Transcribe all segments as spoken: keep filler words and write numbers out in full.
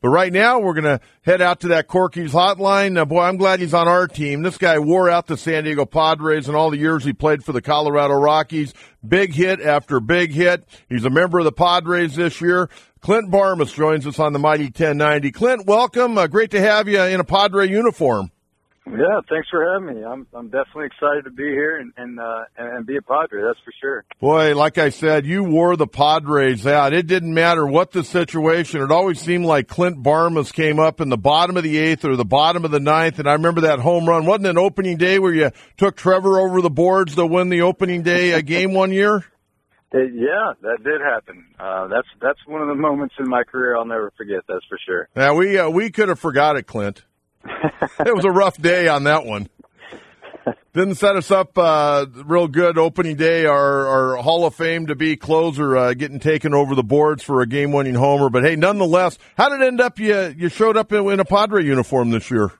But right now, we're going to head out to that Corky's hotline. Uh, boy, I'm glad he's on our team. This guy wore out the San Diego Padres in all the years he played for the Colorado Rockies. Big hit after big hit. He's a member of the Padres this year. Clint Barmas joins us on the Mighty ten ninety. Clint, welcome. Uh, great to have you in a Padre uniform. Yeah, thanks for having me. I'm I'm definitely excited to be here and and, uh, and be a Padre, that's for sure. Boy, like I said, you wore the Padres out. It didn't matter what the situation. It always seemed like Clint Barmas came up in the bottom of the eighth or the bottom of the ninth, and I remember that home run. Wasn't it opening day where you took Trevor over the boards to win the opening day uh, game one year? It, yeah, that did happen. Uh, that's that's one of the moments in my career I'll never forget, that's for sure. Yeah, we, uh, we could have forgot it, Clint. It was a rough day on that one. Didn't set us up uh, real good opening day. Our, our Hall of Fame to be closer uh, getting taken over the boards for a game-winning homer. But, hey, nonetheless, how did it end up you, you showed up in, in a Padre uniform this year?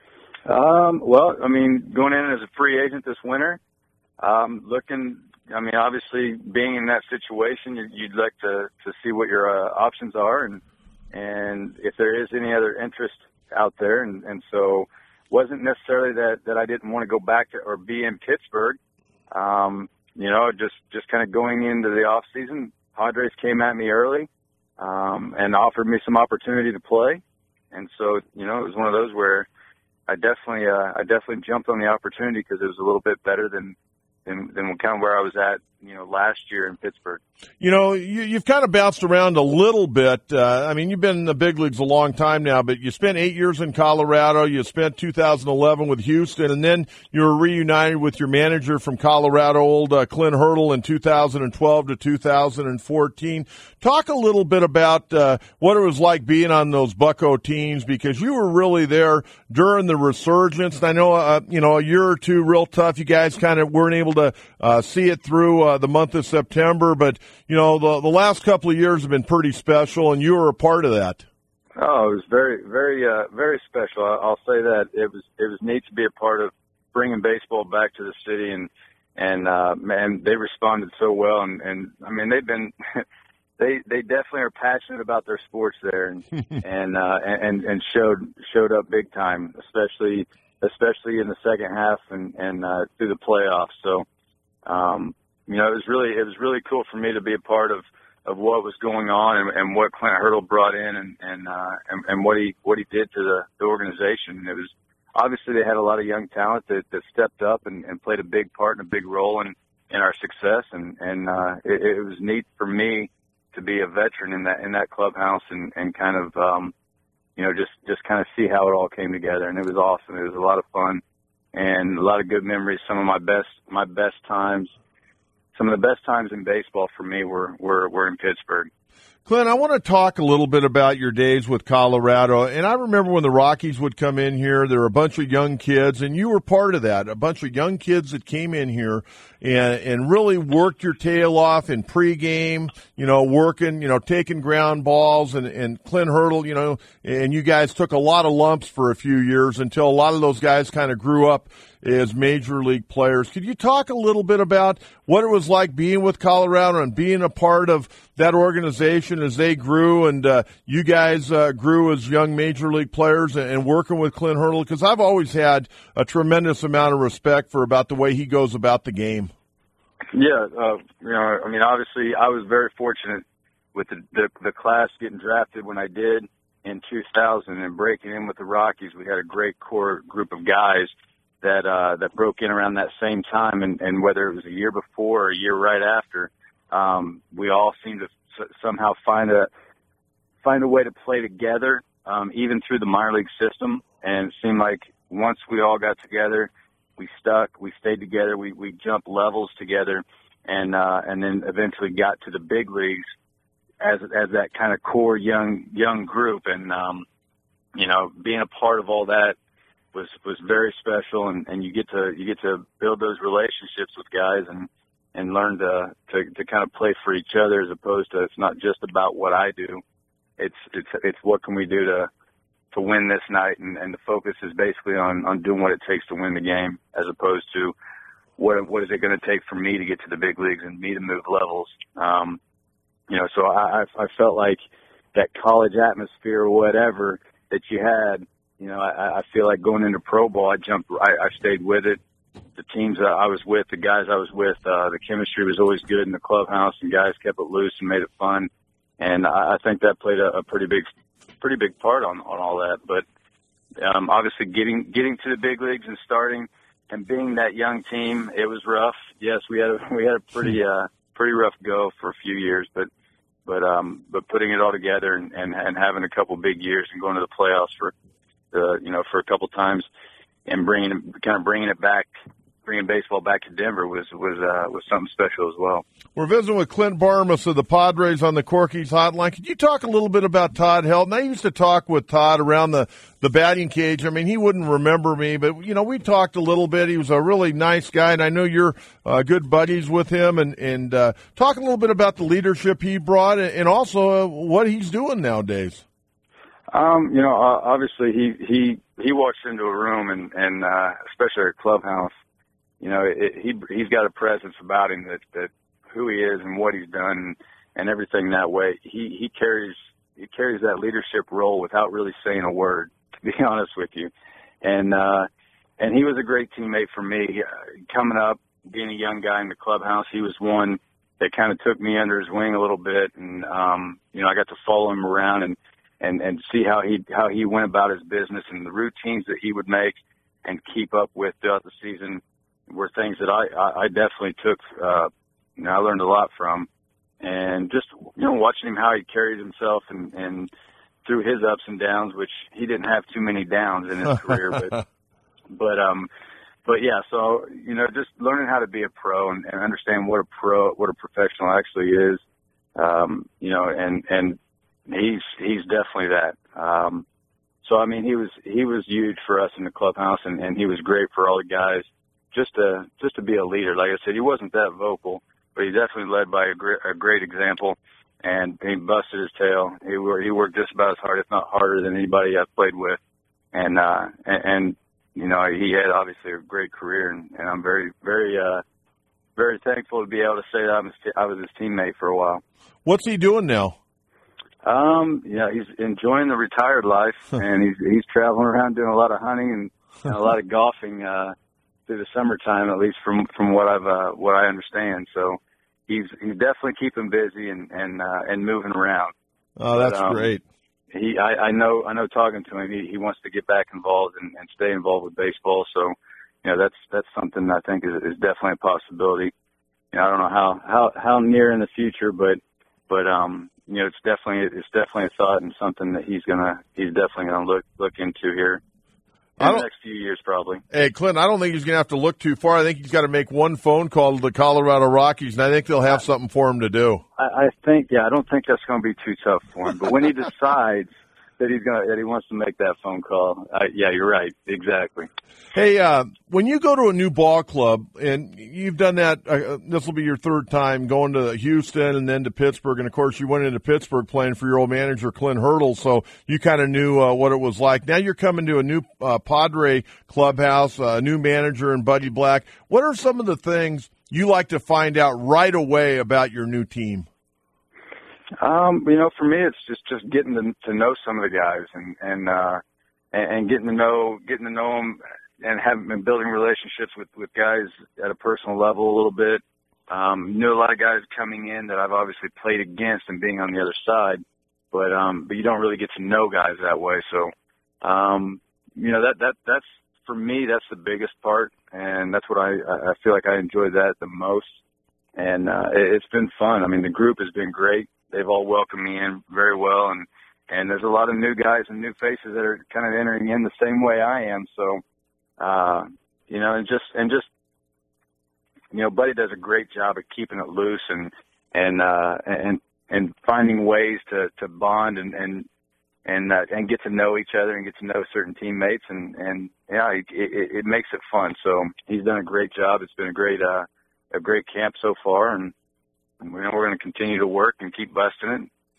Um, well, I mean, going in as a free agent this winter, um, looking, I mean, obviously being in that situation, you'd, you'd like to, to see what your uh, options are and, and if there is any other interest out there, and, and so wasn't necessarily that, that I didn't want to go back to or be in Pittsburgh. Um, you know, just, just kind of going into the off season, Padres came at me early, um, and offered me some opportunity to play. And so, you know, it was one of those where I definitely, uh, I definitely jumped on the opportunity because it was a little bit better than, than, than kind of where I was at, you know, last year in Pittsburgh. You know, you, you've kind of bounced around a little bit. Uh, I mean, you've been in the big leagues a long time now, but you spent eight years in Colorado. You spent two thousand eleven with Houston, and then you were reunited with your manager from Colorado, old uh, Clint Hurdle, in two thousand twelve to two thousand fourteen. Talk a little bit about uh, what it was like being on those Bucco teams, because you were really there during the resurgence. And I know, uh, you know, a year or two real tough. You guys kind of weren't able to uh, see it through uh, the month of September, but you know, the the last couple of years have been pretty special, and you were a part of that. Oh, it was very, very, uh, very special. I'll say that it was it was neat to be a part of bringing baseball back to the city, and and uh, man, they responded so well, and, and I mean they've been they they definitely are passionate about their sports there, and and, uh, and and showed showed up big time, especially especially in the second half and and uh, through the playoffs. So. Um, You know, it was really it was really cool for me to be a part of, of what was going on and, and what Clint Hurdle brought in and and, uh, and and what he what he did to the, the organization. It was obviously they had a lot of young talent that, that stepped up and, and played a big part and a big role in, in our success. And and uh, it, it was neat for me to be a veteran in that in that clubhouse and, and kind of um, you know just, just kind of see how it all came together. And it was awesome. It was a lot of fun and a lot of good memories. Some of my best my best times. Some of the best times in baseball for me were, were, were in Pittsburgh. Clint, I want to talk a little bit about your days with Colorado. And I remember when the Rockies would come in here, there were a bunch of young kids, and you were part of that, a bunch of young kids that came in here and, and really worked your tail off in pregame, you know, working, you know, taking ground balls, and, and Clint Hurdle, you know, and you guys took a lot of lumps for a few years until a lot of those guys kind of grew up as major league players. Could you talk a little bit about what it was like being with Colorado and being a part of that organization as they grew, and uh, you guys uh, grew as young major league players, and, and working with Clint Hurdle? Because I've always had a tremendous amount of respect for about the way he goes about the game. Yeah, uh, you know, I mean, obviously, I was very fortunate with the, the the class getting drafted when I did in two thousand and breaking in with the Rockies. We had a great core group of guys that uh, that broke in around that same time, and, and whether it was a year before or a year right after, um, we all seemed to s- somehow find a find a way to play together, um, even through the minor league system. And it seemed like once we all got together, we stuck, we stayed together, we, we jumped levels together, and uh, and then eventually got to the big leagues as as that kind of core young young group. And um, you know, being a part of all that was was very special, and, and you get to you get to build those relationships with guys and and learn to, to to kind of play for each other, as opposed to it's not just about what I do. It's it's it's what can we do to to win this night, and, and the focus is basically on, on doing what it takes to win the game, as opposed to what what is it going to take for me to get to the big leagues and me to move levels. Um, you know, so I I felt like that college atmosphere or whatever that you had. You know, I, I feel like going into pro ball, I jumped, I, I stayed with it. The teams that I was with, the guys I was with, uh, the chemistry was always good in the clubhouse, and guys kept it loose and made it fun. And I, I think that played a, a pretty big, pretty big part on, on all that. But um, obviously, getting getting to the big leagues and starting and being that young team, it was rough. Yes, we had a, we had a pretty uh, pretty rough go for a few years, but but um, but putting it all together and, and, and having a couple big years and going to the playoffs for the you know for a couple times and bringing kind of bringing it back. Bringing baseball back to Denver was was uh, was something special as well. We're visiting with Clint Barmas of the Padres on the Corky's Hotline. Could you talk a little bit about Todd Helton? I used to talk with Todd around the, the batting cage. I mean, he wouldn't remember me, but, you know, we talked a little bit. He was a really nice guy, and I know you're uh, good buddies with him. And, and uh, talk a little bit about the leadership he brought and also uh, what he's doing nowadays. Um, you know, obviously he, he, he walks into a room, and, and uh, especially a clubhouse, you know, it, he he's got a presence about him that that who he is and what he's done and, and everything that way. He he carries he carries that leadership role without really saying a word, to be honest with you. And uh, and he was a great teammate for me uh, coming up, being a young guy in the clubhouse. He was one that kind of took me under his wing a little bit, and um, you know, I got to follow him around and and and see how he how he went about his business and the routines that he would make and keep up with throughout the season. Were things that I, I, I definitely took, uh, you know, I learned a lot from. And just, you know, watching him how he carried himself and, and through his ups and downs, which he didn't have too many downs in his career. But, but, um, but yeah, so, you know, just learning how to be a pro and, and understand what a pro, what a professional actually is, um, you know, and, and he's, he's definitely that. Um, so, I mean, he was, he was huge for us in the clubhouse, and, and he was great for all the guys. Just to just to be a leader, like I said, he wasn't that vocal, but he definitely led by a great, a great example, and he busted his tail. He worked, he worked just about as hard, if not harder, than anybody I've played with, and uh, and, and you know he had obviously a great career, and, and I'm very very uh, very thankful to be able to say that I was, I was his teammate for a while. What's he doing now? Um, yeah, he's enjoying the retired life, and he's he's traveling around doing a lot of hunting and, and a lot of golfing. Uh, through the summertime, at least from, from what I've, uh, what I understand. So he's, he's definitely keeping busy and, and, uh, and moving around. Oh, that's but, um, great. He, I, I know, I know talking to him, he, he wants to get back involved and, and stay involved with baseball. So, you know, that's, that's something I think is, is definitely a possibility. You know, I don't know how, how, how near in the future, but, but, um, you know, it's definitely, it's definitely a thought and something that he's gonna, he's definitely gonna look, look into here. In the next few years, probably. Hey, Clint, I don't think he's going to have to look too far. I think he's got to make one phone call to the Colorado Rockies, and I think they'll have something for him to do. I, I think, yeah, I don't think that's going to be too tough for him. But when he decides that he's going that he wants to make that phone call, I, yeah, you're right, exactly. Hey, uh, when you go to a new ball club, and you've done that, uh, this will be your third time going to Houston and then to Pittsburgh, and of course you went into Pittsburgh playing for your old manager, Clint Hurdle, so you kind of knew uh, what it was like. Now you're coming to a new uh, Padre clubhouse, a uh, new manager in Buddy Black. What are some of the things you like to find out right away about your new team? Um, you know, for me, it's just, just getting to, to know some of the guys and, and, uh, and, and getting to know, getting to know them and having been building relationships with, with guys at a personal level a little bit. Um, knew a lot of guys coming in that I've obviously played against and being on the other side, but, um, but you don't really get to know guys that way. So, um, you know, that, that, that's, for me, that's the biggest part. And that's what I, I feel like I enjoy that the most. And, uh, it, it's been fun. I mean, the group has been great. They've all welcomed me in very well. And, and there's a lot of new guys and new faces that are kind of entering in the same way I am. So, uh, you know, and just, and just, you know, Buddy does a great job of keeping it loose and, and, uh, and, and finding ways to, to bond and, and, and, uh, and get to know each other and get to know certain teammates. And, and yeah, it, it, it makes it fun. So he's done a great job. It's been a great, uh, a great camp so far. And, and we know we're going to continue to work and keep busting it.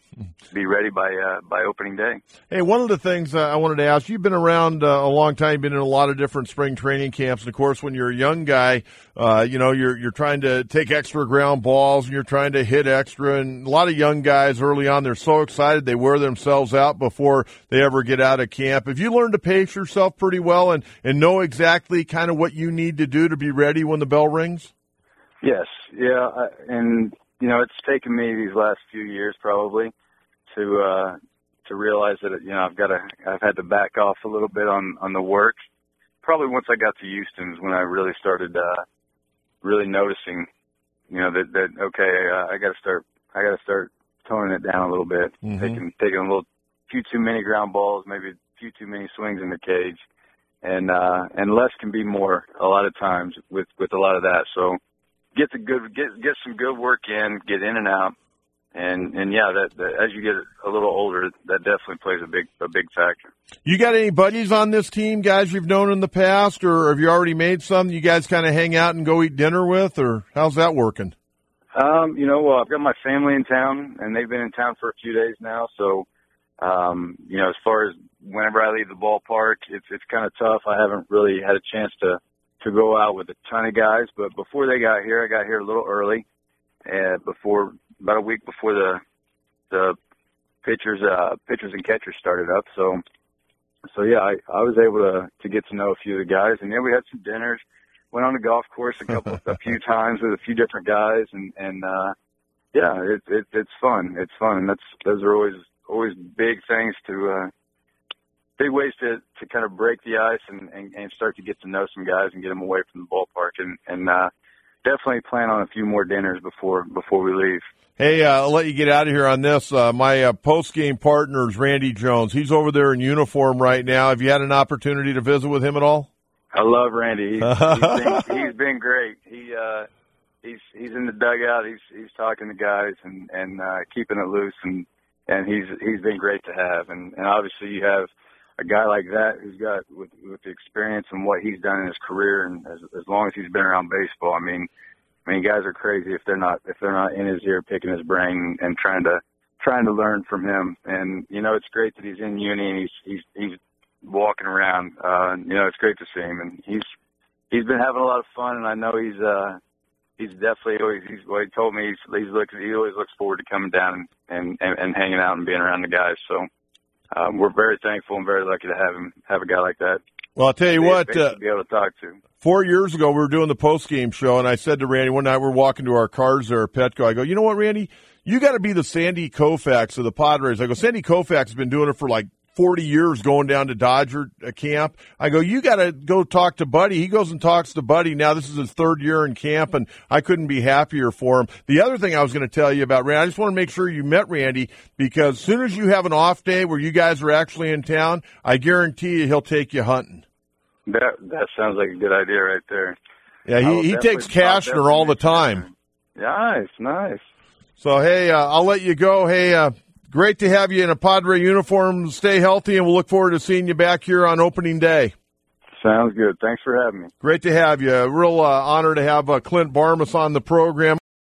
be ready by uh, by opening day. Hey, one of the things uh, I wanted to ask, you've been around uh, a long time, you've been in a lot of different spring training camps, and of course when you're a young guy, uh, you know, you're you're trying to take extra ground balls, and you're trying to hit extra, and a lot of young guys early on, they're so excited, they wear themselves out before they ever get out of camp. Have you learned to pace yourself pretty well and, and know exactly kind of what you need to do to be ready when the bell rings? Yes, yeah, I, and, you know, it's taken me these last few years probably to uh, to realize that, you know, I've got to, I've had to back off a little bit on, on the work. Probably once I got to Houston is when I really started uh, really noticing, you know, that, that okay, uh, I got to start, I got to start toning it down a little bit, mm-hmm. taking taking a little, few too many ground balls, maybe a few too many swings in the cage, and uh, and less can be more a lot of times with, with a lot of that. So get the good, get get some good work in, get in and out. And, and yeah, that, that as you get a little older, that definitely plays a big, a big factor. You got any buddies on this team, guys you've known in the past, or have you already made some you guys kind of hang out and go eat dinner with, or how's that working? Um, you know, well, I've got my family in town, and they've been in town for a few days now. So, um, you know, as far as whenever I leave the ballpark, it's, it's kind of tough. I haven't really had a chance to, to go out with a ton of guys, but before they got here, I got here a little early, and before, about a week before the the pitchers uh pitchers and catchers started up. So so yeah, I, I was able to to get to know a few of the guys, and yeah, we had some dinners, went on the golf course a couple a few times with a few different guys, and and uh yeah, it, it it's fun. It's fun. And that's those are always always big things to uh big ways to to kind of break the ice and, and and start to get to know some guys and get them away from the ballpark, and and uh definitely plan on a few more dinners before before we leave. Hey, uh, I'll let you get out of here on this. Uh, my uh, post-game partner is Randy Jones. He's over there in uniform right now. Have you had an opportunity to visit with him at all? I love Randy. He's, he's, been, he's been great. He uh, he's he's in the dugout. He's he's talking to guys and and uh, keeping it loose, and and he's he's been great to have. And, and obviously, you have a guy like that who's got with with the experience and what he's done in his career, and as as long as he's been around baseball, I mean. I mean, guys are crazy if they're not if they're not in his ear, picking his brain and trying to trying to learn from him. And you know, it's great that he's in uni and he's he's he's walking around. Uh, you know, it's great to see him, and he's he's been having a lot of fun. And I know he's uh he's definitely always he's what he told me he's he's look he always looks forward to coming down and and, and hanging out and being around the guys. So um, we're very thankful and very lucky to have him have a guy like that. Well, I'll tell you what. Uh, be able to talk to. Four years ago, we were doing the post-game show, and I said to Randy, one night we're walking to our cars there at Petco, I go, you know what, Randy? You got to be the Sandy Koufax of the Padres. I go, Sandy Koufax has been doing it for like forty years, going down to Dodger camp. I go, you got to go talk to Buddy. He goes and talks to Buddy. Now this is his third year in camp, and I couldn't be happier for him. The other thing I was going to tell you about Randy, I just want to make sure you met Randy, because as soon as you have an off day where you guys are actually in town, I guarantee you he'll take you hunting. That that sounds like a good idea right there. Yeah, he, he takes Cashner all the time. Nice, nice. So, hey, uh, I'll let you go. Hey, uh, great to have you in a Padre uniform. Stay healthy, and we'll look forward to seeing you back here on opening day. Sounds good. Thanks for having me. Great to have you. A real uh, honor to have uh, Clint Barmas on the program.